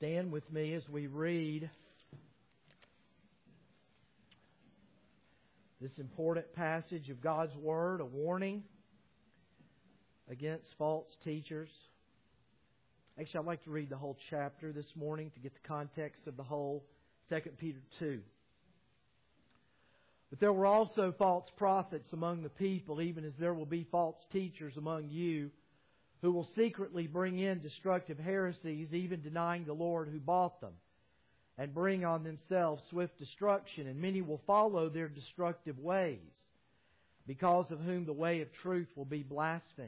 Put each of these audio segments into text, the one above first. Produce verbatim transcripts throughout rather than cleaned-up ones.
Stand with me as we read this important passage of God's Word, a warning against false teachers. Actually, I'd like to read the whole chapter this morning to get the context of the whole, Second Peter two. But there were also false prophets among the people, even as there will be false teachers among you, who will secretly bring in destructive heresies, even denying the Lord who bought them, and bring on themselves swift destruction. And many will follow their destructive ways, because of whom the way of truth will be blasphemed.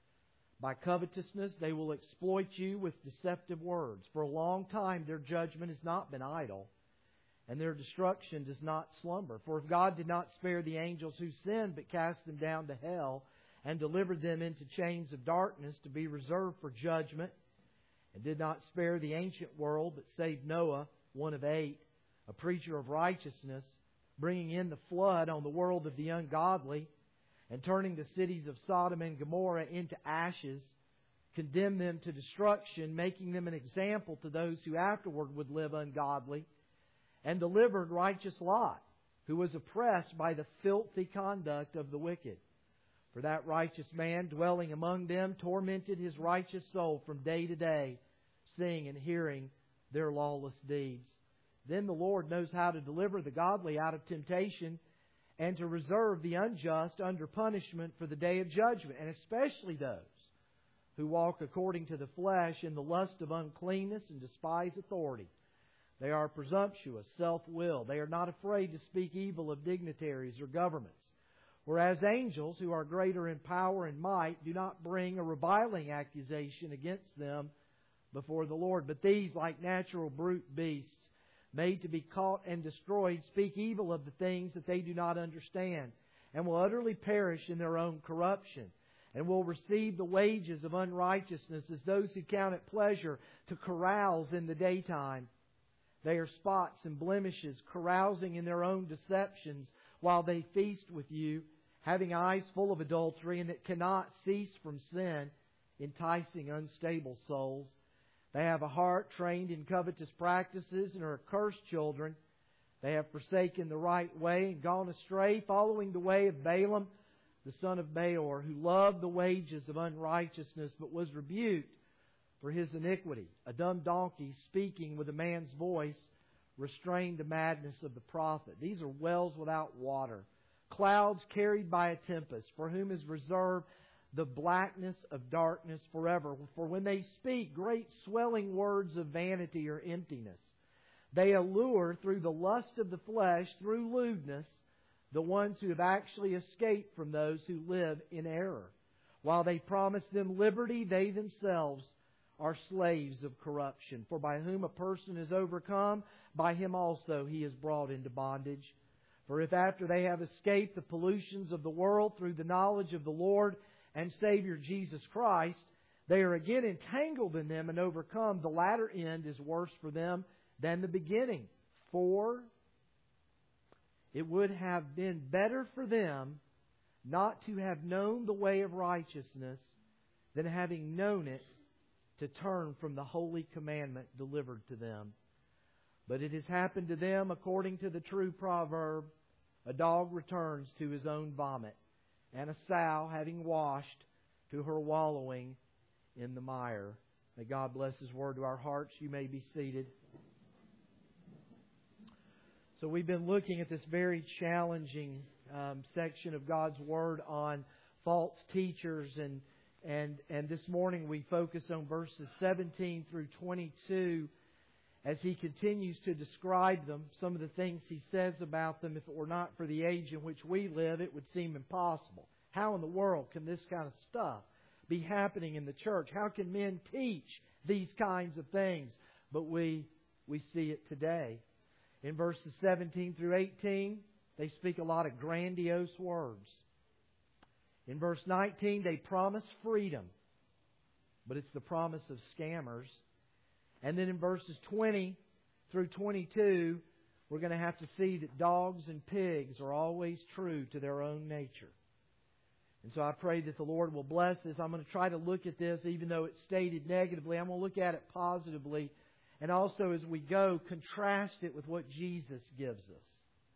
By covetousness they will exploit you with deceptive words. For a long time their judgment has not been idle, and their destruction does not slumber. For if God did not spare the angels who sinned, but cast them down to hell, and delivered them into chains of darkness to be reserved for judgment, and did not spare the ancient world, but saved Noah, one of eight, a preacher of righteousness, bringing in the flood on the world of the ungodly, and turning the cities of Sodom and Gomorrah into ashes, condemned them to destruction, making them an example to those who afterward would live ungodly, and delivered righteous Lot, who was oppressed by the filthy conduct of the wicked. For that righteous man, dwelling among them, tormented his righteous soul from day to day, seeing and hearing their lawless deeds. Then the Lord knows how to deliver the godly out of temptation, and to reserve the unjust under punishment for the day of judgment, and especially those who walk according to the flesh in the lust of uncleanness and despise authority. They are presumptuous, self-willed. They are not afraid to speak evil of dignitaries or governments. Whereas angels, who are greater in power and might, do not bring a reviling accusation against them before the Lord. But these, like natural brute beasts, made to be caught and destroyed, speak evil of the things that they do not understand, and will utterly perish in their own corruption, and will receive the wages of unrighteousness as those who count it pleasure to carouse in the daytime. They are spots and blemishes, carousing in their own deceptions, while they feast with you, having eyes full of adultery, and that cannot cease from sin, enticing unstable souls. They have a heart trained in covetous practices, and are accursed children. They have forsaken the right way and gone astray, following the way of Balaam, the son of Beor, who loved the wages of unrighteousness, but was rebuked for his iniquity. A dumb donkey, speaking with a man's voice, restrained the madness of the prophet. These are wells without water, clouds carried by a tempest, for whom is reserved the blackness of darkness forever. For when they speak great swelling words of vanity or emptiness, they allure through the lust of the flesh, through lewdness, the ones who have actually escaped from those who live in error. While they promise them liberty, they themselves are slaves of corruption. For by whom a person is overcome, by him also he is brought into bondage. For if after they have escaped the pollutions of the world through the knowledge of the Lord and Savior Jesus Christ, they are again entangled in them and overcome, the latter end is worse for them than the beginning. For it would have been better for them not to have known the way of righteousness than, having known it, to turn from the holy commandment delivered to them. But it has happened to them according to the true proverb, a dog returns to his own vomit, and a sow, having washed, to her wallowing in the mire. May God bless His Word to our hearts. You may be seated. So we've been looking at this very challenging um, section of God's Word on false teachers, and and and this morning we focus on verses seventeen through twenty-two as he continues to describe them. Some of the things he says about them, if it were not for the age in which we live, it would seem impossible. How in the world can this kind of stuff be happening in the church? How can men teach these kinds of things? But we we see it today. In verses seventeen through eighteen, they speak a lot of grandiose words. In verse nineteen, they promise freedom, but it's the promise of scammers. And then in verses twenty through twenty-two, we're going to have to see that dogs and pigs are always true to their own nature. And so I pray that the Lord will bless us. I'm going to try to look at this, even though it's stated negatively, I'm going to look at it positively And also as we go, contrast it with what Jesus gives us.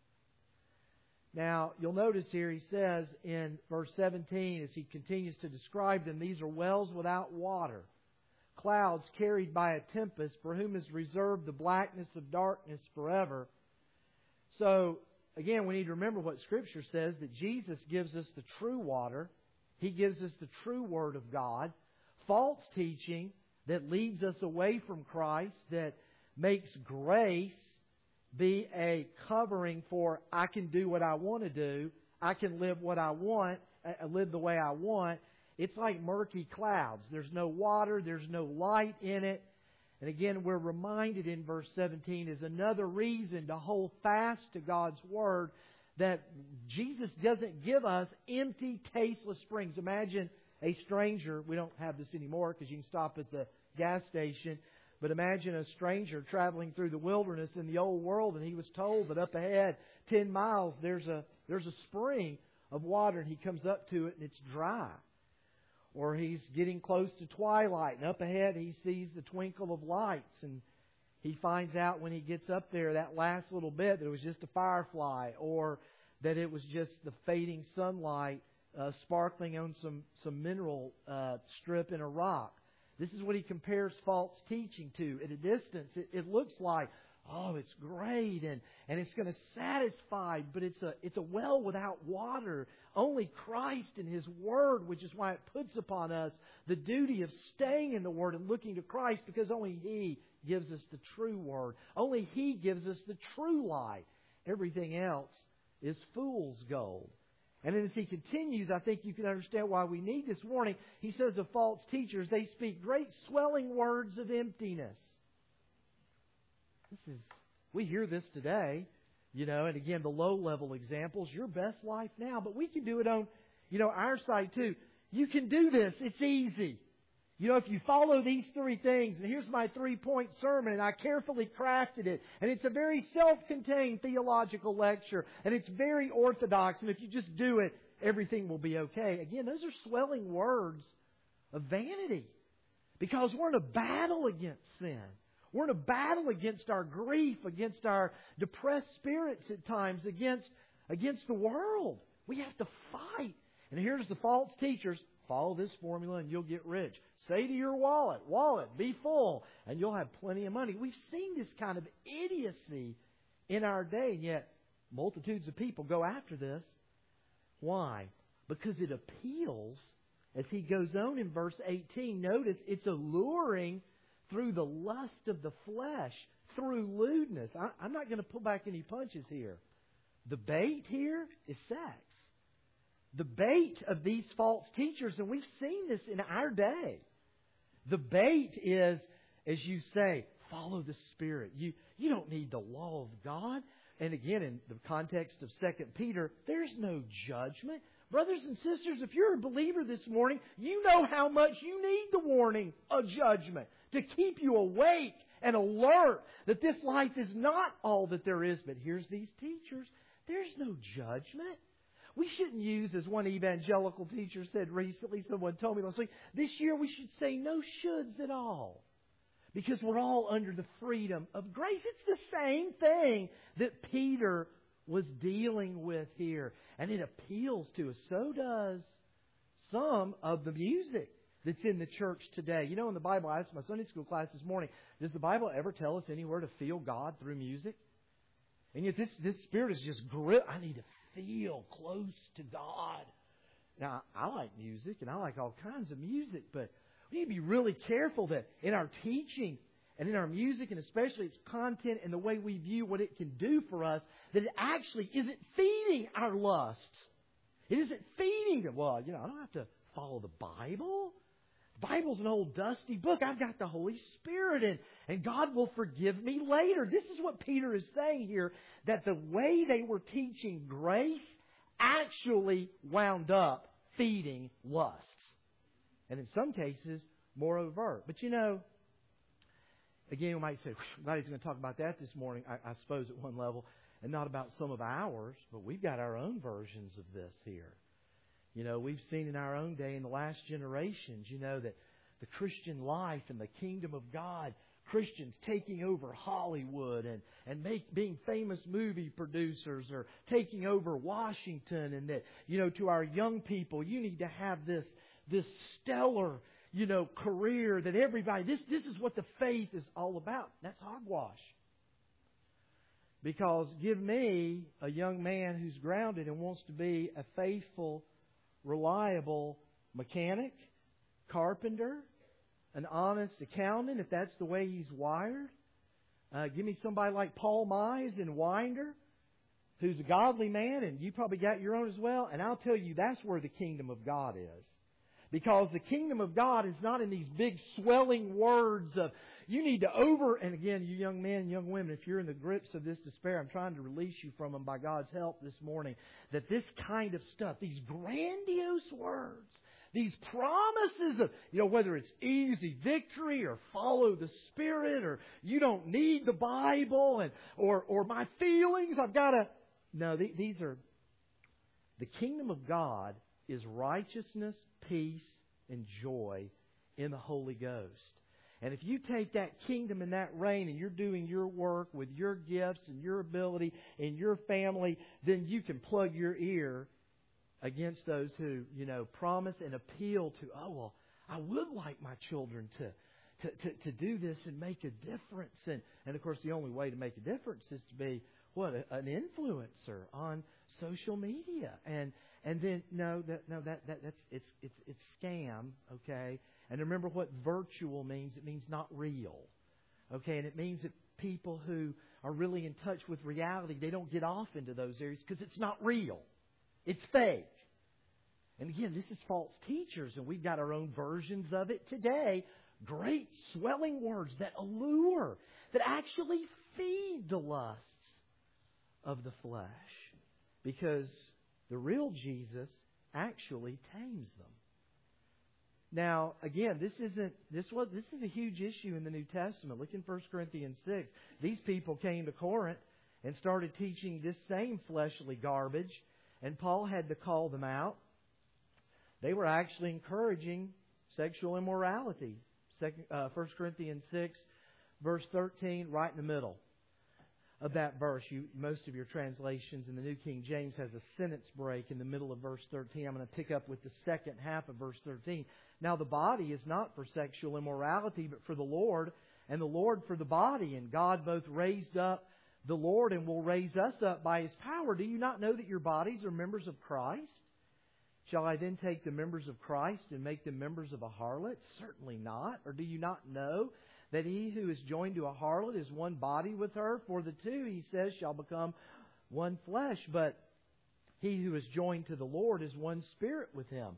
Now, you'll notice here he says in verse seventeen, as he continues to describe them, these are wells without water, clouds carried by a tempest, for whom is reserved the blackness of darkness forever. So, again, we need to remember what Scripture says, that Jesus gives us the true water. He gives us the true Word of God. False teaching that leads us away from Christ, that makes grace be a covering for I can do what I want to do, I can live what I want, uh, live the way I want. It's like murky clouds. There's no water, there's no light in it. And again, we're reminded in verse seventeen is another reason to hold fast to God's Word, that Jesus doesn't give us empty, tasteless springs. Imagine a stranger. We don't have this anymore because you can stop at the gas station. But imagine a stranger traveling through the wilderness in the old world, and he was told that up ahead, ten miles, there's a there's a spring of water, and he comes up to it and it's dry. Or he's getting close to twilight, and up ahead he sees the twinkle of lights, and he finds out when he gets up there that last little bit that it was just a firefly, or that it was just the fading sunlight uh, sparkling on some, some mineral uh, strip in a rock. This is what he compares false teaching to. At a distance, it, it looks like, oh, it's great and, and it's going to satisfy, but it's a it's a well without water. Only Christ and His Word, which is why it puts upon us the duty of staying in the Word and looking to Christ, because only He gives us the true Word. Only He gives us the true light. Everything else is fool's gold. And as he continues, I think you can understand why we need this warning. He says of false teachers, they speak great swelling words of emptiness. This is, we hear this today, you know, and again, the low-level examples, your best life now. But we can do it on, you know, our side too. You can do this. It's easy. You know, if you follow these three things, and here's my three-point sermon, and I carefully crafted it, and it's a very self-contained theological lecture, and it's very orthodox, and if you just do it, everything will be okay. Again, those are swelling words of vanity, because we're in a battle against sin. We're in a battle against our grief, against our depressed spirits at times, against, against the world. We have to fight. And here's the false teachers. Follow this formula and you'll get rich. Say to your wallet, wallet, be full, and you'll have plenty of money. We've seen this kind of idiocy in our day, and yet multitudes of people go after this. Why? Because it appeals, as he goes on in verse eighteen, notice it's alluring through the lust of the flesh, through lewdness. I, I'm not going to pull back any punches here. The bait here is sex. The bait of these false teachers, and we've seen this in our day. The bait is, as you say, follow the Spirit. You, you don't need the law of God. And again, in the context of Second Peter, there's no judgment. Brothers and sisters, if you're a believer this morning, you know how much you need the warning of judgment to keep you awake and alert that this life is not all that there is. But here's these teachers. There's no judgment. We shouldn't use, as one evangelical teacher said recently, someone told me last week, this year we should say no shoulds at all. Because we're all under the freedom of grace. It's the same thing that Peter was dealing with here. And it appeals to us. So does some of the music that's in the church today. You know, in the Bible, I asked my Sunday school class this morning, does the Bible ever tell us anywhere to feel God through music? And yet this, this spirit is just grip. I need to feel close to God. Now, I like music, and I like all kinds of music, but we need to be really careful that in our teaching and in our music, and especially its content and the way we view what it can do for us, that it actually isn't feeding our lusts. It isn't feeding them. Well, you know, I don't have to follow the Bible. The Bible's an old dusty book. I've got the Holy Spirit in, and God will forgive me later. This is what Peter is saying here, that the way they were teaching grace actually wound up feeding lusts. And in some cases, more overt. But you know, again, we might say, I'm glad he's going to talk about that this morning, I, I suppose at one level, and not about some of ours, but we've got our own versions of this here. You know, we've seen in our own day, in the last generations, you know, that the Christian life and the kingdom of God Christians taking over Hollywood and, and make, being famous movie producers, or taking over Washington, and that, you know, to our young people, you need to have this, this stellar, you know, career that everybody, this, this is what the faith is all about. That's hogwash. Because give me a young man who's grounded and wants to be a faithful, reliable mechanic, carpenter, an honest accountant, if that's the way he's wired. Uh, give me somebody like Paul Mize in Winder, who's a godly man, and you probably got your own as well. And I'll tell you, that's where the kingdom of God is. Because the kingdom of God is not in these big swelling words of, you need to over, and again, you young men and young women, if you're in the grips of this despair, I'm trying to release you from them by God's help this morning, that this kind of stuff, these grandiose words, these promises of, you know, whether it's easy victory or follow the Spirit or you don't need the Bible and or or my feelings, I've got to... No, these are... The kingdom of God is righteousness, peace, and joy in the Holy Ghost. And if you take that kingdom and that reign and you're doing your work with your gifts and your ability and your family, then you can plug your ear against those who, you know, promise and appeal to, oh, well, I would like my children to, to, to, to do this and make a difference. And, and, of course, the only way to make a difference is to be, what, an influencer on social media. And and then, no, that, no, that, that that's it's it's it's scam, okay? And remember what virtual means. It means not real, okay? And it means that people who are really in touch with reality, they don't get off into those areas because it's not real. It's fake. And again, this is false teachers, and we've got our own versions of it today. Great swelling words that allure, that actually feed the lusts of the flesh. Because the real Jesus actually tames them. Now, again, this isn't this was this is a huge issue in the New Testament. Look in First Corinthians six. These people came to Corinth and started teaching this same fleshly garbage, and Paul had to call them out. They were actually encouraging sexual immorality. Second, uh, First Corinthians six, verse thirteen, right in the middle of that verse. You, most of your translations in the New King James has a sentence break in the middle of verse thirteen. I'm going to pick up with the second half of verse thirteen. Now the body is not for sexual immorality, but for the Lord, and the Lord for the body. And God both raised up the Lord and will raise us up by His power. Do you not know that your bodies are members of Christ? Shall I then take the members of Christ and make them members of a harlot? Certainly not. Or do you not know that he who is joined to a harlot is one body with her? For the two, he says, shall become one flesh. But he who is joined to the Lord is one spirit with Him.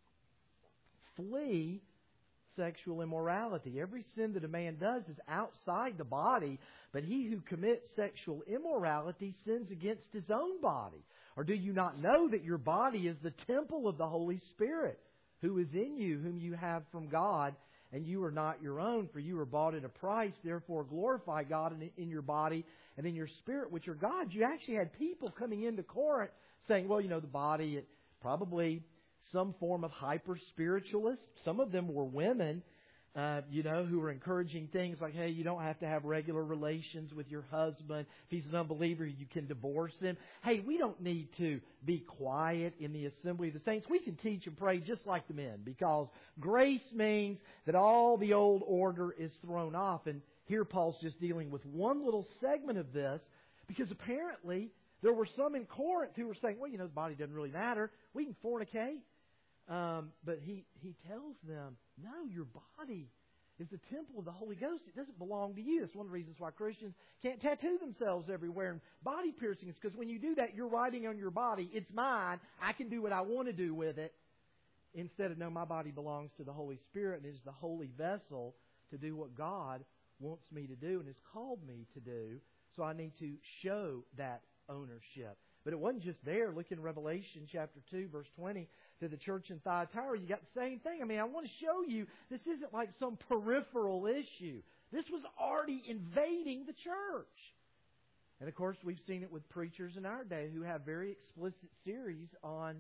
Flee sexual immorality. Every sin that a man does is outside the body, but he who commits sexual immorality sins against his own body. Or do you not know that your body is the temple of the Holy Spirit, who is in you, whom you have from God, and you are not your own, for you are bought at a price. Therefore glorify God in, in your body and in your spirit, which are God's. You actually had people coming into Corinth saying, well, you know, the body, it probably some form of hyper-spiritualist. Some of them were women, uh, you know, who were encouraging things like, hey, you don't have to have regular relations with your husband. If he's an unbeliever, you can divorce him. Hey, we don't need to be quiet in the assembly of the saints. We can teach and pray just like the men, because grace means that all the old order is thrown off. And here Paul's just dealing with one little segment of this, because apparently there were some in Corinth who were saying, well, you know, the body doesn't really matter. We can fornicate. Um, but he, he tells them, no, your body is the temple of the Holy Ghost. It doesn't belong to you. It's one of the reasons why Christians can't tattoo themselves everywhere and body piercings, because when you do that, you're writing on your body, it's mine. I can do what I want to do with it. Instead of, no, my body belongs to the Holy Spirit and is the holy vessel to do what God wants me to do and has called me to do. So I need to show that ownership. But it wasn't just there. Look in Revelation chapter two, verse twenty, to the church in Thyatira. You got the same thing. I mean, I want to show you this isn't like some peripheral issue. This was already invading the church. And, of course, we've seen it with preachers in our day who have very explicit series on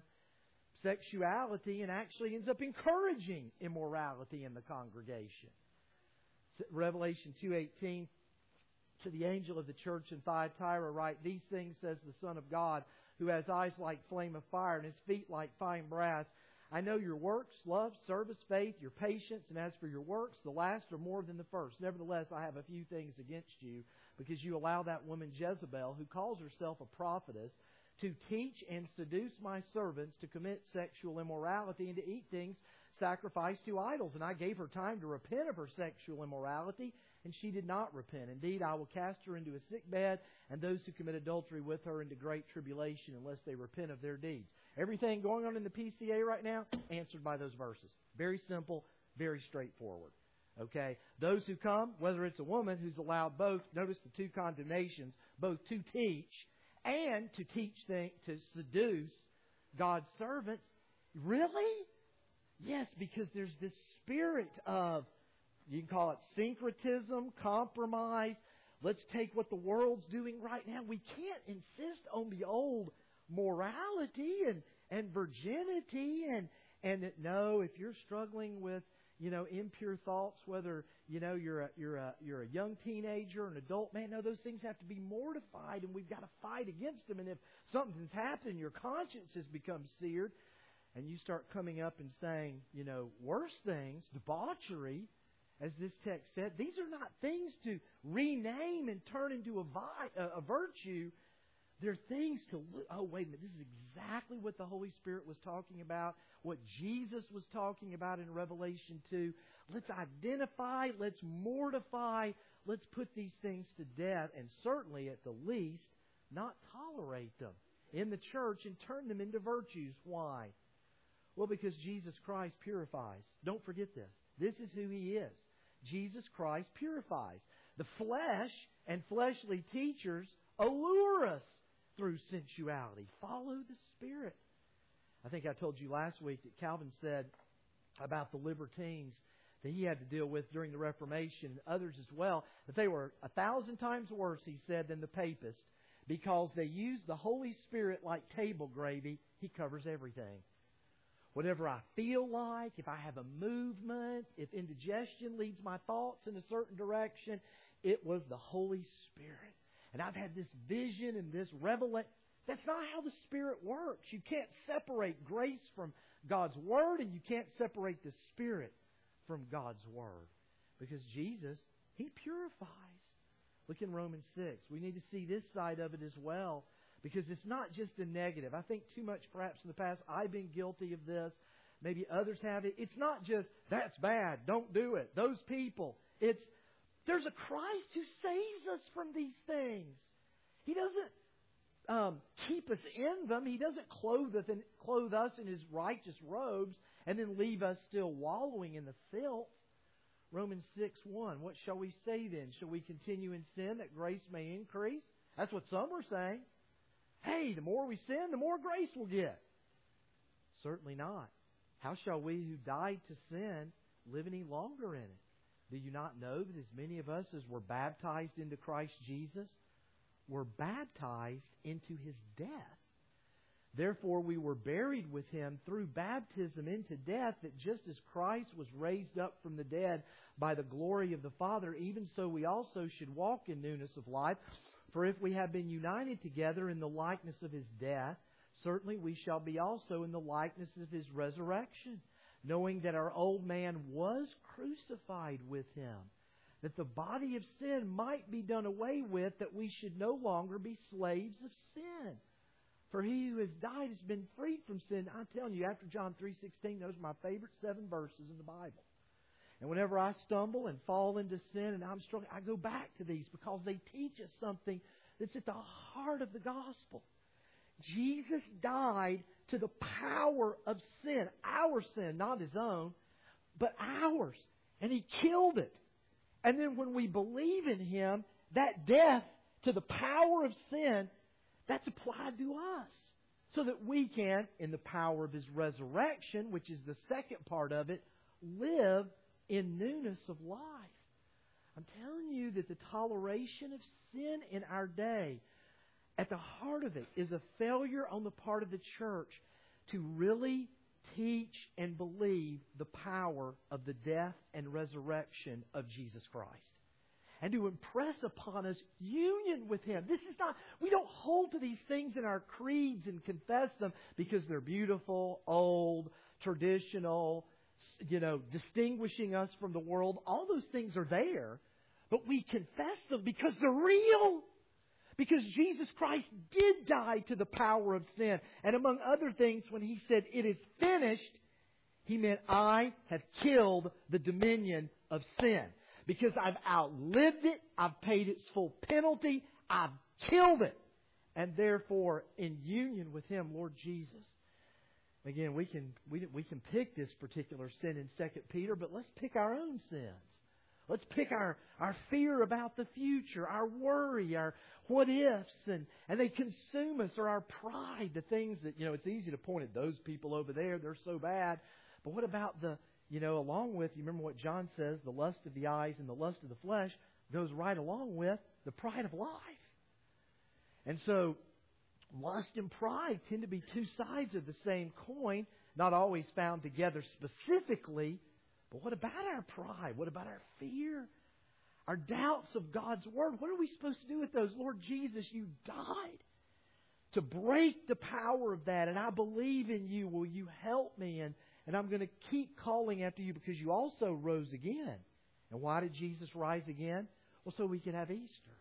sexuality and actually ends up encouraging immorality in the congregation. Revelation two eighteen, to the angel of the church in Thyatira write, "These things says the Son of God, who has eyes like flame of fire and his feet like fine brass. I know your works, love, service, faith, your patience, and as for your works, the last are more than the first. Nevertheless, I have a few things against you, because you allow that woman Jezebel, who calls herself a prophetess, to teach and seduce my servants to commit sexual immorality and to eat things sacrificed to idols. And I gave her time to repent of her sexual immorality, and she did not repent. Indeed, I will cast her into a sick bed, and those who commit adultery with her into great tribulation, unless they repent of their deeds." Everything going on in the P C A right now, answered by those verses. Very simple, very straightforward. Okay? Those who come, whether it's a woman who's allowed both, notice the two condemnations, both to teach and to teach things, to seduce God's servants. Really? Yes, because there's this spirit of, you can call it syncretism, compromise. Let's take what the world's doing right now. We can't insist on the old morality and, and virginity and, and that, no, if you're struggling with, you know, impure thoughts, whether, you know, you're a, you're a, you're a young teenager or an adult, man, no, those things have to be mortified, and we've got to fight against them. And if something's happened, your conscience has become seared, and you start coming up and saying, you know, worse things, debauchery, as this text said, these are not things to rename and turn into a, vi- a, a virtue. They're things to look. Oh, wait a minute. This is exactly what the Holy Spirit was talking about, what Jesus was talking about in Revelation two. Let's identify, let's mortify, let's put these things to death, and certainly, at the least, not tolerate them in the church and turn them into virtues. Why? Well, because Jesus Christ purifies. Don't forget this. This is who He is. Jesus Christ purifies. The flesh and fleshly teachers allure us through sensuality. Follow the Spirit. I think I told you last week that Calvin said about the libertines that he had to deal with during the Reformation, and others as well, that they were a thousand times worse, he said, than the papists, because they used the Holy Spirit like table gravy. He covers everything. Whatever I feel like, if I have a movement, if indigestion leads my thoughts in a certain direction, it was the Holy Spirit. And I've had this vision and this revelation. That's not how the Spirit works. You can't separate grace from God's Word, and you can't separate the Spirit from God's Word. Because Jesus, He purifies. Look in Romans six. We need to see this side of it as well. Because it's not just a negative. I think too much perhaps in the past I've been guilty of this. Maybe others have it. It's not just, that's bad, don't do it. Those people. It's, there's a Christ who saves us from these things. He doesn't um, keep us in them. He doesn't clothe us, in, clothe us in His righteous robes and then leave us still wallowing in the filth. Romans six one. What shall we say then? Shall we continue in sin that grace may increase? That's what some are saying. Hey, the more we sin, the more grace we'll get. Certainly not. How shall we who died to sin live any longer in it? Do you not know that as many of us as were baptized into Christ Jesus were baptized into His death? Therefore we were buried with Him through baptism into death, that just as Christ was raised up from the dead by the glory of the Father, even so we also should walk in newness of life. For if we have been united together in the likeness of His death, certainly we shall be also in the likeness of His resurrection, knowing that our old man was crucified with Him, that the body of sin might be done away with, that we should no longer be slaves of sin. For he who has died has been freed from sin. I'm telling you, after John three sixteen, those are my favorite seven verses in the Bible. And whenever I stumble and fall into sin and I'm struggling, I go back to these because they teach us something that's at the heart of the gospel. Jesus died to the power of sin. Our sin, not His own, but ours. And He killed it. And then when we believe in Him, that death to the power of sin, that's applied to us. So that we can, in the power of His resurrection, which is the second part of it, live in newness of life. I'm telling you that the toleration of sin in our day, at the heart of it, is a failure on the part of the church to really teach and believe the power of the death and resurrection of Jesus Christ. And to impress upon us union with Him. This is not, we don't hold to these things in our creeds and confess them because they're beautiful, old, traditional, you know, distinguishing us from the world. All those things are there. But we confess them because they're real. Because Jesus Christ did die to the power of sin. And among other things, when He said, "It is finished," He meant, I have killed the dominion of sin. Because I've outlived it. I've paid its full penalty. I've killed it. And therefore, in union with Him, Lord Jesus. Again, we can we, we can pick this particular sin in Second Peter, but let's pick our own sins. Let's pick our, our fear about the future, our worry, our what-ifs, and, and they consume us, or our pride, the things that, you know, it's easy to point at those people over there, they're so bad. But what about the, you know, along with, you remember what John says, the lust of the eyes and the lust of the flesh goes right along with the pride of life. And so, lust and pride tend to be two sides of the same coin, not always found together specifically. But what about our pride? What about our fear? Our doubts of God's Word? What are we supposed to do with those? Lord Jesus, You died to break the power of that. And I believe in You. Will You help me? And, and I'm going to keep calling after You because You also rose again. And why did Jesus rise again? Well, so we could have Easter.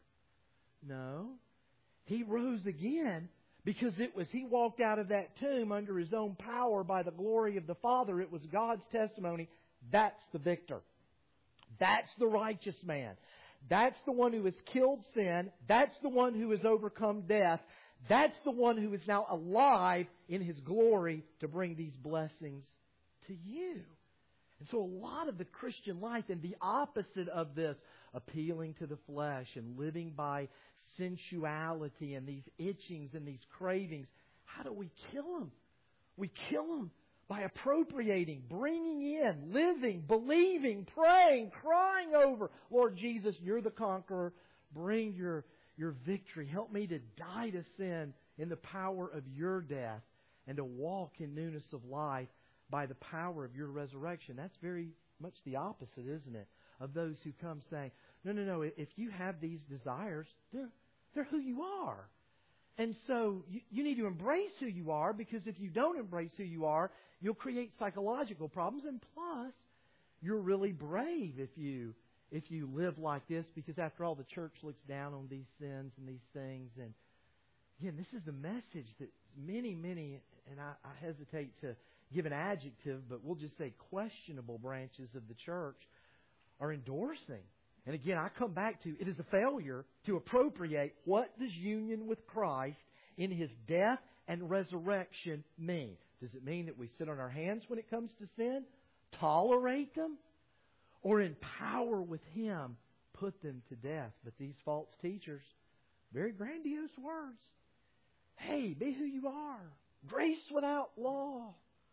No. He rose again because it was He walked out of that tomb under His own power by the glory of the Father. It was God's testimony. That's the victor. That's the righteous man. That's the one who has killed sin. That's the one who has overcome death. That's the one who is now alive in His glory to bring these blessings to you. And so a lot of the Christian life, and the opposite of this, appealing to the flesh and living by sensuality and these itchings and these cravings, how do we kill them? We kill them by appropriating, bringing in, living, believing, praying, crying over, Lord Jesus, You're the conqueror. Bring your, your victory. Help me to die to sin in the power of Your death and to walk in newness of life by the power of Your resurrection. That's very much the opposite, isn't it, of those who come saying, no, no, no, if you have these desires, they're, they're who you are. And so you, you need to embrace who you are, because if you don't embrace who you are, you'll create psychological problems. And plus, you're really brave if you if you live like this, because after all, the church looks down on these sins and these things. And again, this is the message that many, many, and I, I hesitate to give an adjective, but we'll just say questionable branches of the church are endorsing. And again, I come back to, it is a failure to appropriate what does union with Christ in His death and resurrection mean. Does it mean that we sit on our hands when it comes to sin, tolerate them, or in power with Him put them to death? But these false teachers, very grandiose words. Hey, be who you are. Grace without law.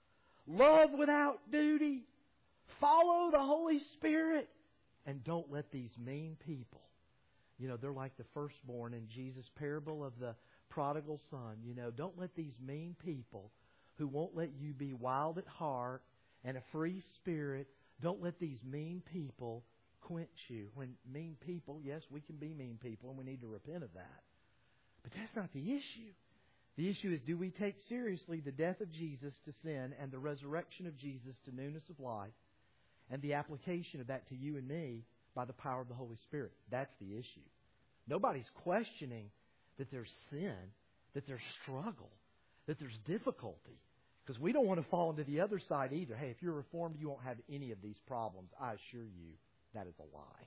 Love without duty. Follow the Holy Spirit. And don't let these mean people, you know, they're like the firstborn in Jesus' parable of the prodigal son. You know, don't let these mean people who won't let you be wild at heart and a free spirit, don't let these mean people quench you. When mean people, yes, we can be mean people, and we need to repent of that. But that's not the issue. The issue is, do we take seriously the death of Jesus to sin and the resurrection of Jesus to newness of life? And the application of that to you and me by the power of the Holy Spirit. That's the issue. Nobody's questioning that there's sin, that there's struggle, that there's difficulty. Because we don't want to fall into the other side either. Hey, if you're Reformed, you won't have any of these problems. I assure you, that is a lie.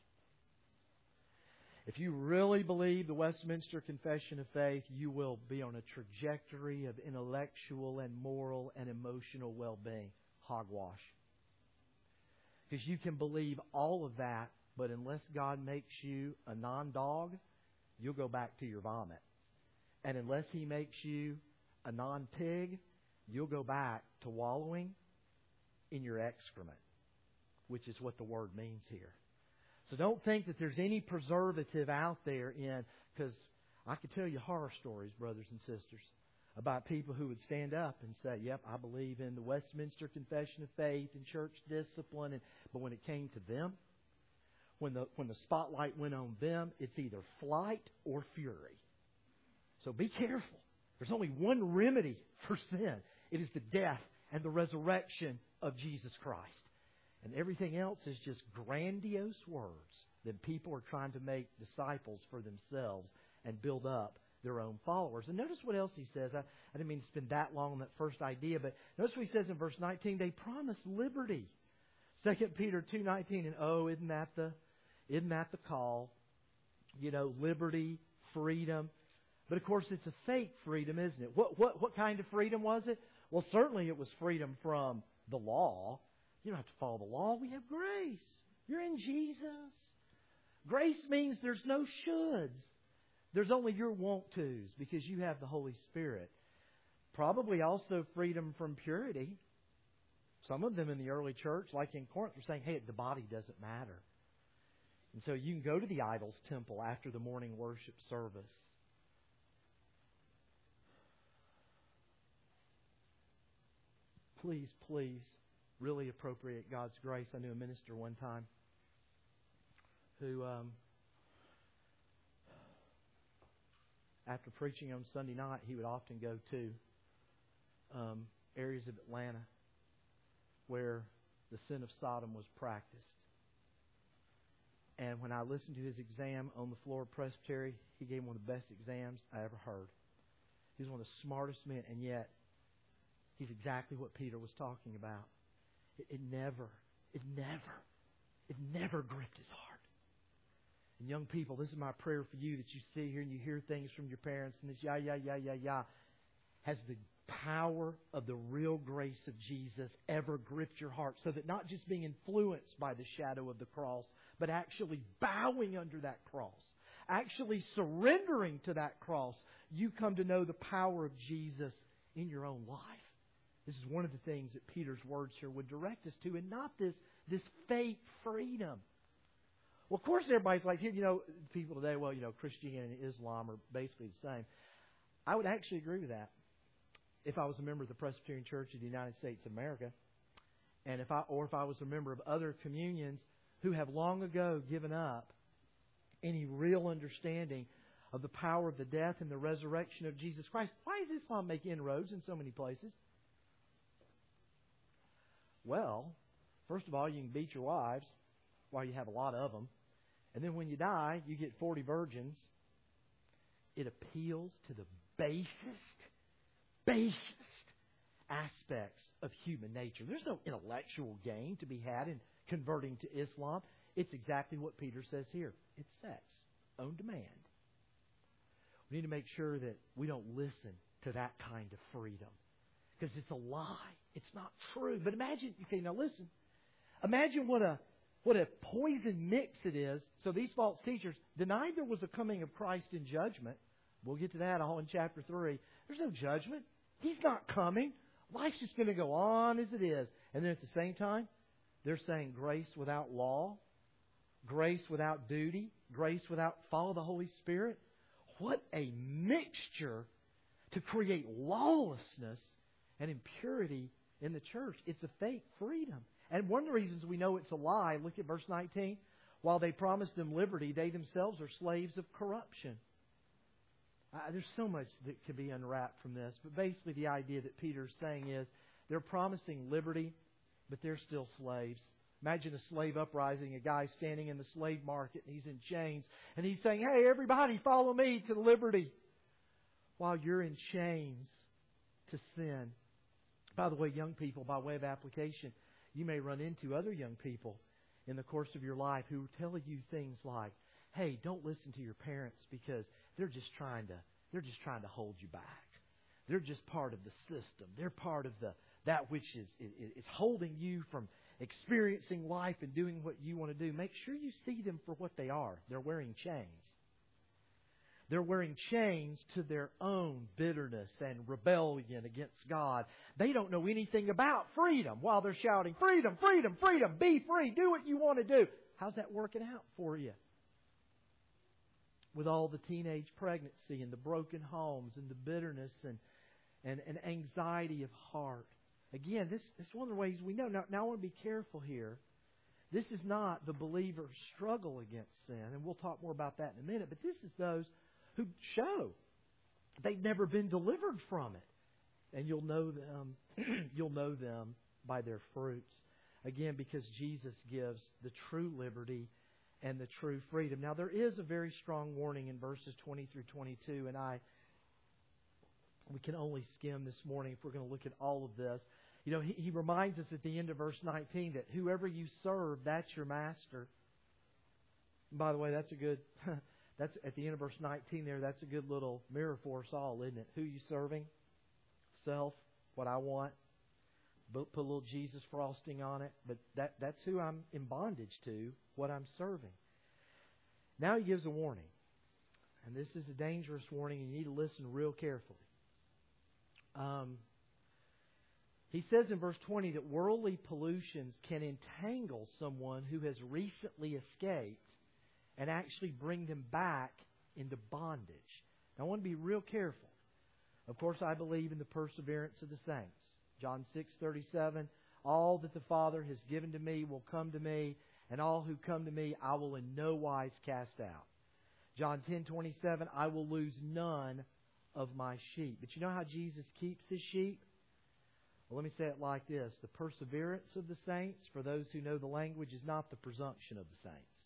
If you really believe the Westminster Confession of Faith, you will be on a trajectory of intellectual and moral and emotional well-being. Hogwash. Because you can believe all of that, but unless God makes you a non-dog, you'll go back to your vomit. And unless He makes you a non-pig, you'll go back to wallowing in your excrement, which is what the word means here. So don't think that there's any preservative out there in, because I could tell you horror stories, brothers and sisters, about people who would stand up and say, yep, I believe in the Westminster Confession of Faith and church discipline. And, but when it came to them, when the, when the spotlight went on them, it's either flight or fury. So be careful. There's only one remedy for sin. It is the death and the resurrection of Jesus Christ. And everything else is just grandiose words that people are trying to make disciples for themselves and build up their own followers. And notice what else he says. I, I didn't mean to spend that long on that first idea, but notice what he says in verse nineteen. They promise liberty. Second Peter two nineteen. And oh, isn't that the isn't that the call? You know, liberty, freedom. But of course, it's a fake freedom, isn't it? What what what kind of freedom was it? Well, certainly it was freedom from the law. You don't have to follow the law. We have grace. You're in Jesus. Grace means there's no shoulds. There's only your want-tos because you have the Holy Spirit. Probably also freedom from purity. Some of them in the early church, like in Corinth, were saying, hey, the body doesn't matter. And so you can go to the idol's temple after the morning worship service. Please, please, really appropriate God's grace. I knew a minister one time who, um, after preaching on Sunday night, he would often go to um, areas of Atlanta where the sin of Sodom was practiced. And when I listened to his exam on the floor of Presbytery, he gave one of the best exams I ever heard. He was one of the smartest men, and yet he's exactly what Peter was talking about. It, it never, it never, it never gripped his heart. And young people, this is my prayer for you, that you sit here and you hear things from your parents and this yeah, yeah, yeah, yeah, yeah. Has the power of the real grace of Jesus ever gripped your heart, so that not just being influenced by the shadow of the cross, but actually bowing under that cross, actually surrendering to that cross, you come to know the power of Jesus in your own life? This is one of the things that Peter's words here would direct us to, and not this, this fake freedom. Well, of course, everybody's like, here, you know, people today, well, you know, Christianity and Islam are basically the same. I would actually agree with that if I was a member of the Presbyterian Church of the United States of America, and if I, or if I was a member of other communions who have long ago given up any real understanding of the power of the death and the resurrection of Jesus Christ. Why does Islam make inroads in so many places? Well, first of all, you can beat your wives while you have a lot of them. And then when you die, you get forty virgins. It appeals to the basest, basest aspects of human nature. There's no intellectual gain to be had in converting to Islam. It's exactly what Peter says here. It's sex on demand. We need to make sure that we don't listen to that kind of freedom, because it's a lie. It's not true. But imagine, okay, now listen. Imagine what a what a poison mix it is. So these false teachers denied there was a coming of Christ in judgment. We'll get to that all in chapter three. There's no judgment. He's not coming. Life's just going to go on as it is. And then at the same time, they're saying grace without law, grace without duty, grace without follow the Holy Spirit. What a mixture to create lawlessness and impurity in the church. It's a fake freedom. And one of the reasons we know it's a lie, look at verse nineteen. While they promised them liberty, they themselves are slaves of corruption. Uh, there's so much that could be unwrapped from this. But basically the idea that Peter's saying is they're promising liberty, but they're still slaves. Imagine a slave uprising, a guy standing in the slave market, and he's in chains. And he's saying, hey, everybody, follow me to liberty. While you're in chains to sin. By the way, young people, by way of application, you may run into other young people in the course of your life who tell you things like, hey, don't listen to your parents because they're just trying to they're just trying to hold you back. They're just part of the system. They're part of the that which is, is, is holding you from experiencing life and doing what you want to do. Make sure you see them for what they are. They're wearing chains. They're wearing chains to their own bitterness and rebellion against God. They don't know anything about freedom while they're shouting, freedom, freedom, freedom, be free, do what you want to do. How's that working out for you? With all the teenage pregnancy and the broken homes and the bitterness and and an anxiety of heart. Again, this, this is one of the ways we know. Now, now I want to be careful here. This is not the believer's struggle against sin, and we'll talk more about that in a minute, but this is those who show they've never been delivered from it. And you'll know them, you'll know them by their fruits. Again, because Jesus gives the true liberty and the true freedom. Now, there is a very strong warning in verses twenty through twenty-two, and I we can only skim this morning if we're going to look at all of this. You know, he, he reminds us at the end of verse nineteen that whoever you serve, that's your master. And by the way, that's a good, that's at the end of verse nineteen there, that's a good little mirror for us all, isn't it? Who you serving? Self, what I want. Put a little Jesus frosting on it. But that, that's who I'm in bondage to, what I'm serving. Now he gives a warning. And this is a dangerous warning, and you need to listen real carefully. Um, he says in verse twenty that worldly pollutions can entangle someone who has recently escaped and actually bring them back into bondage. Now I want to be real careful. Of course, I believe in the perseverance of the saints. John six thirty-seven, all that the Father has given to me will come to me, and all who come to me I will in no wise cast out. John ten twenty-seven, I will lose none of my sheep. But you know how Jesus keeps His sheep? Well, let me say it like this. The perseverance of the saints, for those who know the language, is not the presumption of the saints.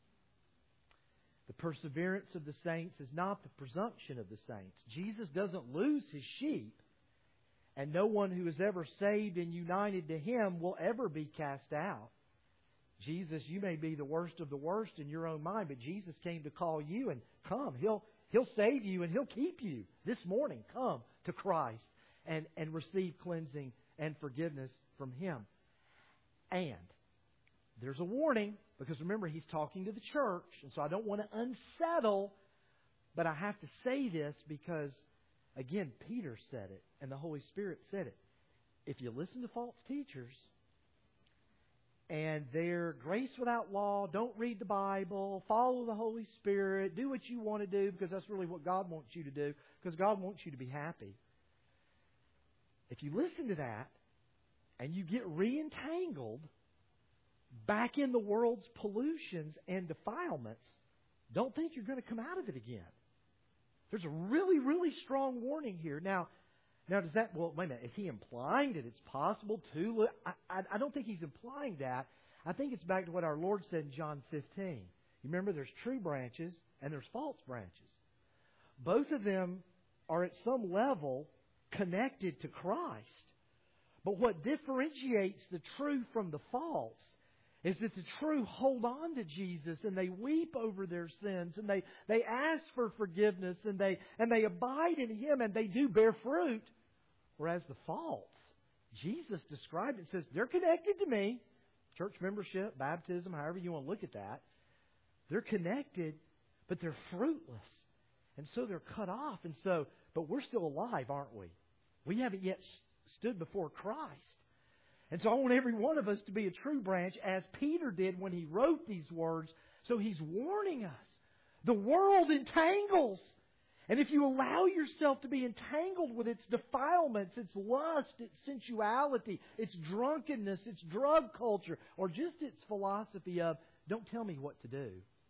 The perseverance of the saints is not the presumption of the saints. Jesus doesn't lose His sheep, and no one who is ever saved and united to Him will ever be cast out. Jesus, you may be the worst of the worst in your own mind, but Jesus came to call you, and come. He'll, he'll save you and He'll keep you. This morning, come to Christ and, and receive cleansing and forgiveness from Him. And there's a warning, because remember, He's talking to the church, and so I don't want to unsettle, but I have to say this because, again, Peter said it, and the Holy Spirit said it. If you listen to false teachers, and they're grace without law, don't read the Bible, follow the Holy Spirit, do what you want to do, because that's really what God wants you to do, because God wants you to be happy. If you listen to that, and you get re-entangled back in the world's pollutions and defilements, don't think you're going to come out of it again. There's a really, really strong warning here. Now, now does that, well, wait a minute, is he implying that it's possible to? I, I, I don't think he's implying that. I think it's back to what our Lord said in John fifteen. You remember there's true branches and there's false branches. Both of them are at some level connected to Christ. But what differentiates the true from the false is that the true hold on to Jesus and they weep over their sins and they, they ask for forgiveness and they and they abide in Him and they do bear fruit. Whereas the false, Jesus described it, says they're connected to me. Church membership, baptism, however you want to look at that. They're connected, but they're fruitless. And so they're cut off. And so, but we're still alive, aren't we? We haven't yet stood before Christ. And so I want every one of us to be a true branch, as Peter did when he wrote these words. So he's warning us. The world entangles. And if you allow yourself to be entangled with its defilements, its lust, its sensuality, its drunkenness, its drug culture, or just its philosophy of, don't tell me what to do.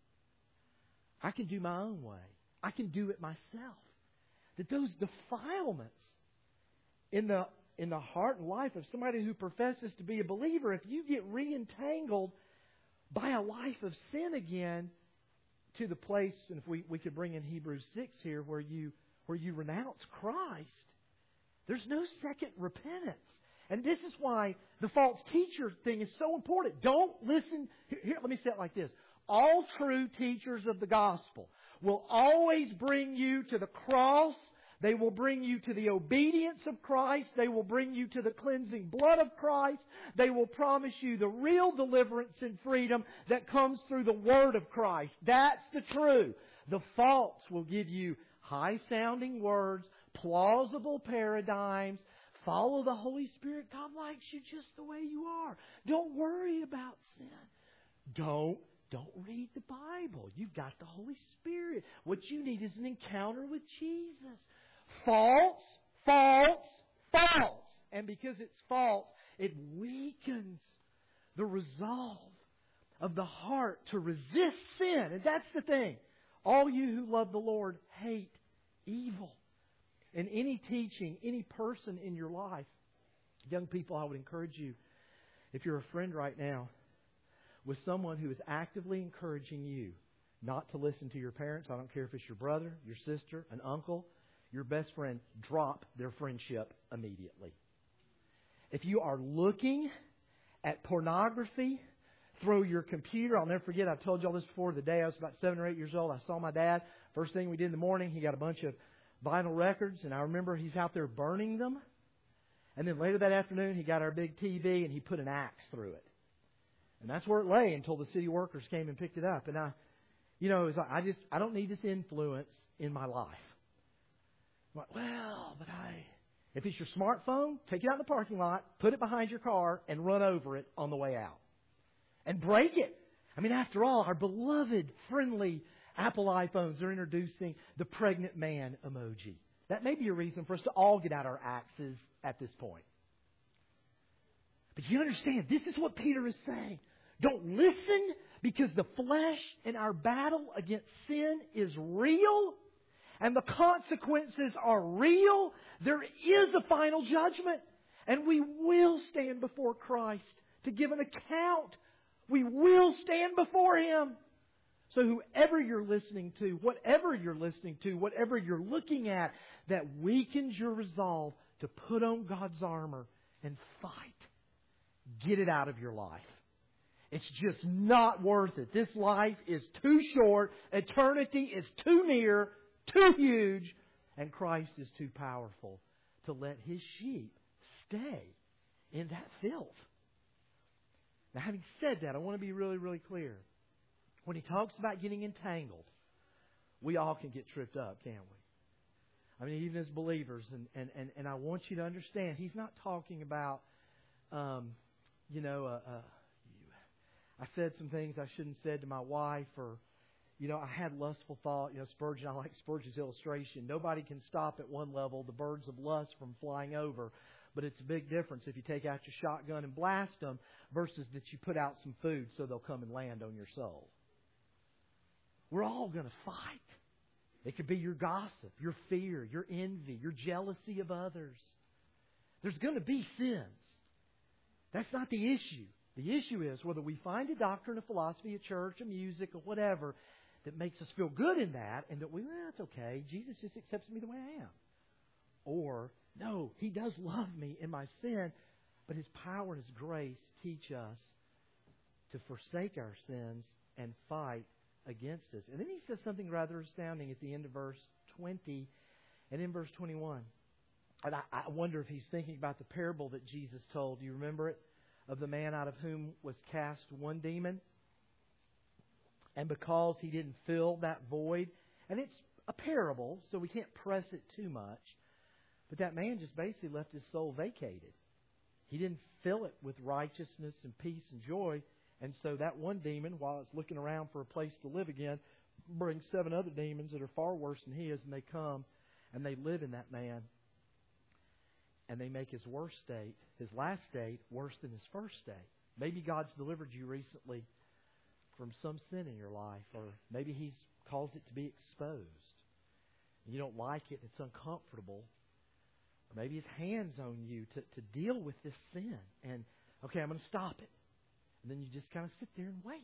I can do my own way. I can do it myself. That those defilements in the in the heart and life of somebody who professes to be a believer, if you get re-entangled by a life of sin again to the place, and if we, we could bring in Hebrews six here, where you where you renounce Christ, there's no second repentance. And this is why the false teacher thing is so important. Don't listen. Here, here, let me say it like this. All true teachers of the gospel will always bring you to the cross. They will bring you to the obedience of Christ. They will bring you to the cleansing blood of Christ. They will promise you the real deliverance and freedom that comes through the Word of Christ. That's the true. The false will give you high-sounding words, plausible paradigms. Follow the Holy Spirit. God likes you just the way you are. Don't worry about sin. Don't Don't read the Bible. You've got the Holy Spirit. What you need is an encounter with Jesus. False, false, false. And because it's false, it weakens the resolve of the heart to resist sin. And that's the thing. All you who love the Lord hate evil. And any teaching, any person in your life, young people, I would encourage you, if you're a friend right now, with someone who is actively encouraging you not to listen to your parents, I don't care if it's your brother, your sister, an uncle, your best friend, drop their friendship immediately. If you are looking at pornography, throw your computer. I'll never forget, I've told you all this before. The day I was about seven or eight years old, I saw my dad. First thing we did in the morning, he got a bunch of vinyl records, and I remember he's out there burning them. And then later that afternoon, he got our big T V, and he put an axe through it. And that's where it lay until the city workers came and picked it up. And I, you know, it was like, I just, I don't need this influence in my life. I'm like, well, but I... If it's your smartphone, take it out in the parking lot, put it behind your car, and run over it on the way out. And break it. I mean, after all, our beloved, friendly Apple iPhones are introducing the pregnant man emoji. That may be a reason for us to all get out our axes at this point. But you understand, this is what Peter is saying. Don't listen because the flesh in our battle against sin is real. And the consequences are real. There is a final judgment. And we will stand before Christ to give an account. We will stand before Him. So whoever you're listening to, whatever you're listening to, whatever you're looking at, that weakens your resolve to put on God's armor and fight. Get it out of your life. It's just not worth it. This life is too short. Eternity is too near. Too huge, and Christ is too powerful to let His sheep stay in that filth. Now, having said that, I want to be really, really clear. When he talks about getting entangled, we all can get tripped up, can't we? I mean, even as believers, and, and, and, and I want you to understand, he's not talking about, um, you know, uh, uh, I said some things I shouldn't have said to my wife, or You know, I had lustful thought. You know, Spurgeon, I like Spurgeon's illustration. Nobody can stop at one level the birds of lust from flying over. But it's a big difference if you take out your shotgun and blast them versus that you put out some food so they'll come and land on your soul. We're all going to fight. It could be your gossip, your fear, your envy, your jealousy of others. There's going to be sins. That's not the issue. The issue is whether we find a doctrine, a philosophy, a church, a music, or whatever that makes us feel good in that, and that we, well, it's okay. Jesus just accepts me the way I am. Or, no, He does love me in my sin, but His power and His grace teach us to forsake our sins and fight against us. And then he says something rather astounding at the end of verse twenty and in verse twenty-one. And I, I wonder if he's thinking about the parable that Jesus told. Do you remember it? Of the man out of whom was cast one demon. And because he didn't fill that void, and it's a parable, so we can't press it too much, but that man just basically left his soul vacated. He didn't fill it with righteousness and peace and joy. And so that one demon, while it's looking around for a place to live again, brings seven other demons that are far worse than he is, and they come and they live in that man. And they make his worst state, his last state, worse than his first state. Maybe God's delivered you recently from some sin in your life, or maybe He's caused it to be exposed. You don't like it, it's uncomfortable. Or maybe His hand's on you to, to deal with this sin. And, okay, I'm going to stop it. And then you just kind of sit there and wait.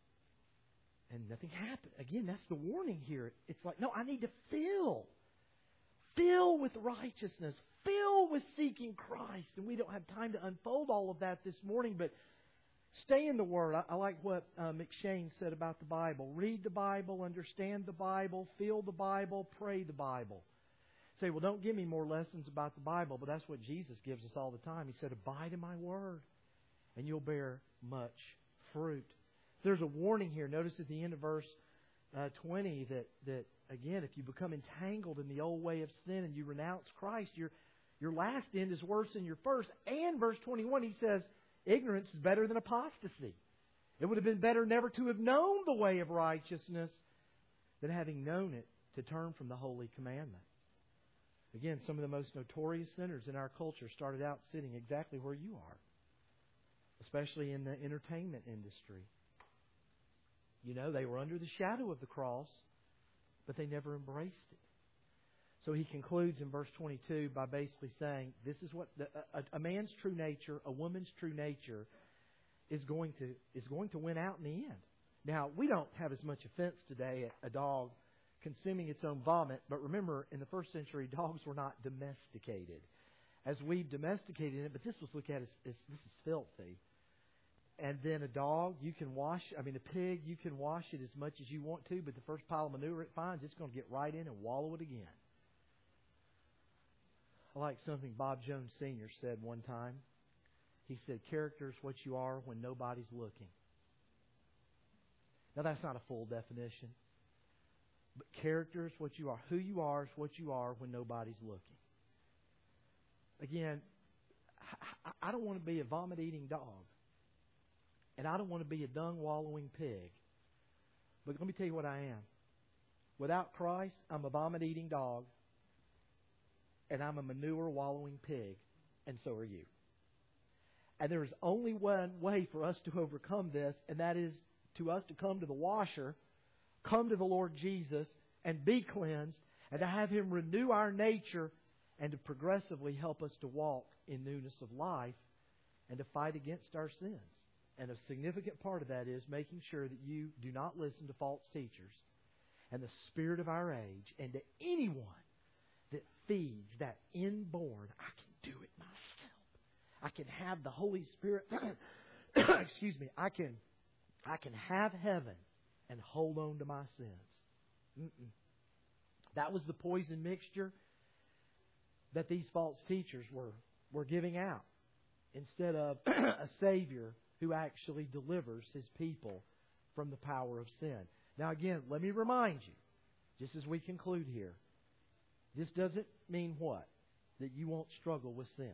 And nothing happened. Again, that's the warning here. It's like, no, I need to fill. Fill with righteousness. Fill with seeking Christ. And we don't have time to unfold all of that this morning, but stay in the Word. I, I like what uh, McShane said about the Bible. Read the Bible, understand the Bible, feel the Bible, pray the Bible. Say, well, don't give me more lessons about the Bible, but that's what Jesus gives us all the time. He said, abide in my Word, and you'll bear much fruit. So there's a warning here. Notice at the end of verse uh, twenty that, that, again, if you become entangled in the old way of sin and you renounce Christ, your, your last end is worse than your first. And verse twenty-one, he says, ignorance is better than apostasy. It would have been better never to have known the way of righteousness than having known it to turn from the holy commandment. Again, some of the most notorious sinners in our culture started out sitting exactly where you are, especially in the entertainment industry. You know, they were under the shadow of the cross, but they never embraced it. So he concludes in verse twenty-two by basically saying, this is what the, a, a man's true nature, a woman's true nature, is going to is going to win out in the end. Now, we don't have as much offense today at a dog consuming its own vomit, but remember, in the first century, dogs were not domesticated. As we've domesticated it, but this was looked at as, as this is filthy. And then a dog, you can wash, I mean, a pig, you can wash it as much as you want to, but the first pile of manure it finds, it's going to get right in and wallow it again. I like something Bob Jones Senior said one time. He said, character is what you are when nobody's looking. Now, that's not a full definition. But character is what you are. Who you are is what you are when nobody's looking. Again, I don't want to be a vomit-eating dog. And I don't want to be a dung-wallowing pig. But let me tell you what I am. Without Christ, I'm a vomit-eating dog. And I'm a manure-wallowing pig. And so are you. And there is only one way for us to overcome this, and that is to us to come to the washer, come to the Lord Jesus, and be cleansed, and to have Him renew our nature, and to progressively help us to walk in newness of life, and to fight against our sins. And a significant part of that is making sure that you do not listen to false teachers and the spirit of our age, and to anyone that feeds that inborn, I can do it myself. I can have the Holy Spirit. Excuse me. I can, I can have heaven and hold on to my sins. Mm-mm. That was the poison mixture that these false teachers were, were giving out, instead of a Savior who actually delivers His people from the power of sin. Now again, let me remind you, just as we conclude here, this doesn't mean what? That you won't struggle with sin.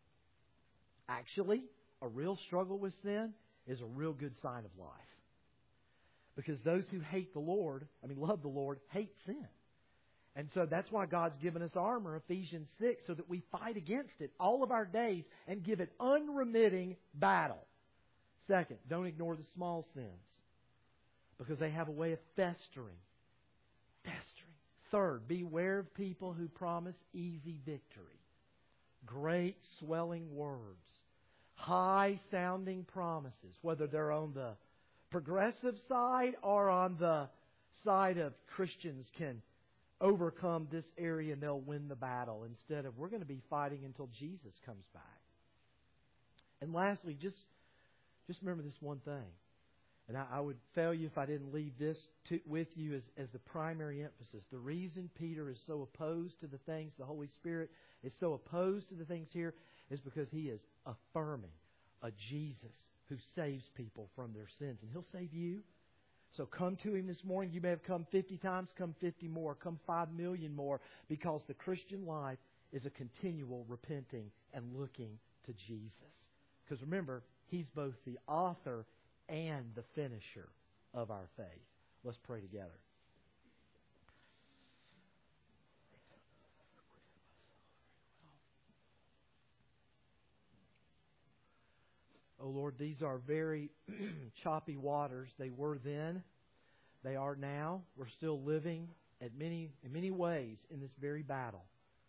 Actually, a real struggle with sin is a real good sign of life. Because those who hate the Lord, I mean love the Lord, hate sin. And so that's why God's given us armor, Ephesians six, so that we fight against it all of our days and give it unremitting battle. Second, don't ignore the small sins, because they have a way of festering. Festering. Third, beware of people who promise easy victory. Great swelling words. High-sounding promises, whether they're on the progressive side or on the side of Christians can overcome this area and they'll win the battle, instead of we're going to be fighting until Jesus comes back. And lastly, just, just remember this one thing. And I, I would fail you if I didn't leave this to, with you as, as the primary emphasis. The reason Peter is so opposed to the things, the Holy Spirit is so opposed to the things here, is because he is affirming a Jesus who saves people from their sins. And He'll save you. So come to Him this morning. You may have come fifty times, come fifty more, come five million more, because the Christian life is a continual repenting and looking to Jesus. Because remember, He's both the author and the finisher of our faith. Let's pray together. Oh Lord, these are very choppy waters. They were then. They are now. We're still living at many, in many ways in this very battle.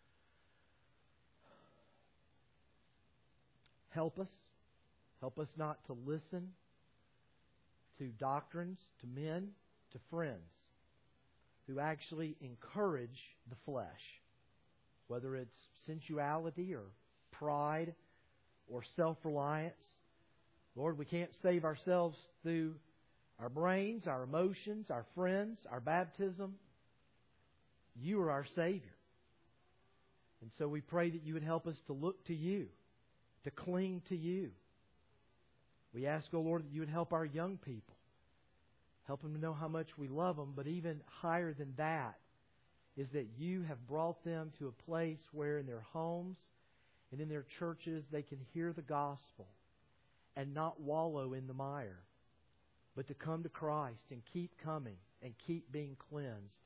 Help us. Help us not to listen to doctrines, to men, to friends who actually encourage the flesh, whether it's sensuality or pride or self-reliance. Lord, we can't save ourselves through our brains, our emotions, our friends, our baptism. You are our Savior. And so we pray that You would help us to look to You, to cling to You. We ask, O Lord, that You would help our young people. Help them to know how much we love them, but even higher than that is that You have brought them to a place where in their homes and in their churches they can hear the gospel and not wallow in the mire, but to come to Christ and keep coming and keep being cleansed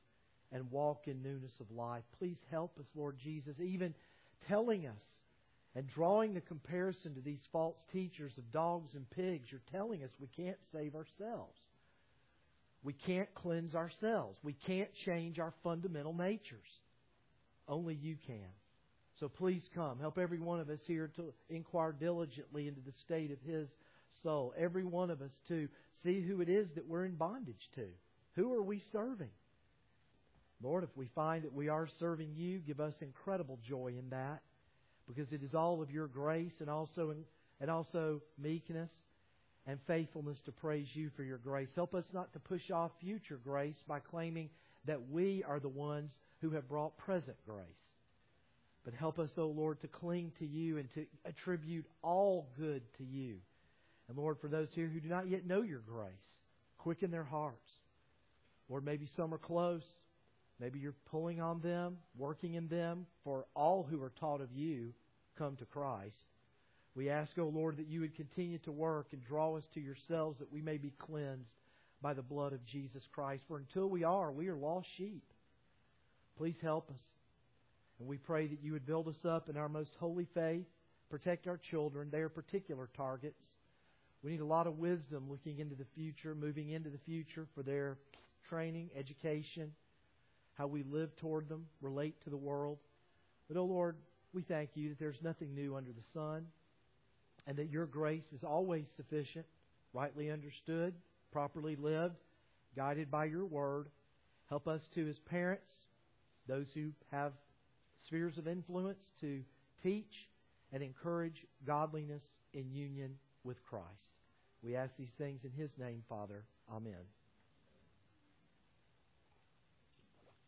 and walk in newness of life. Please help us, Lord Jesus, even telling us and drawing the comparison to these false teachers of dogs and pigs. You're telling us we can't save ourselves. We can't cleanse ourselves. We can't change our fundamental natures. Only You can. So please come. Help every one of us here to inquire diligently into the state of his soul. Every one of us to see who it is that we're in bondage to. Who are we serving? Lord, if we find that we are serving You, give us incredible joy in that, because it is all of Your grace and also and also meekness and faithfulness to praise You for Your grace. Help us not to push off future grace by claiming that we are the ones who have brought present grace. But help us, O Lord, to cling to You and to attribute all good to You. And Lord, for those here who do not yet know Your grace, quicken their hearts. Lord, maybe some are close. Maybe You're pulling on them, working in them. For all who are taught of You come to Christ. We ask, O Lord, that You would continue to work and draw us to Yourselves, that we may be cleansed by the blood of Jesus Christ. For until we are, we are lost sheep. Please help us. And we pray that You would build us up in our most holy faith, protect our children. They are particular targets. We need a lot of wisdom looking into the future, moving into the future for their training, education, how we live toward them, relate to the world. But, oh Lord, we thank You that there's nothing new under the sun, and that Your grace is always sufficient, rightly understood, properly lived, guided by Your Word. Help us to, as parents, those who have spheres of influence, to teach and encourage godliness in union with Christ. We ask these things in His name, Father. Amen.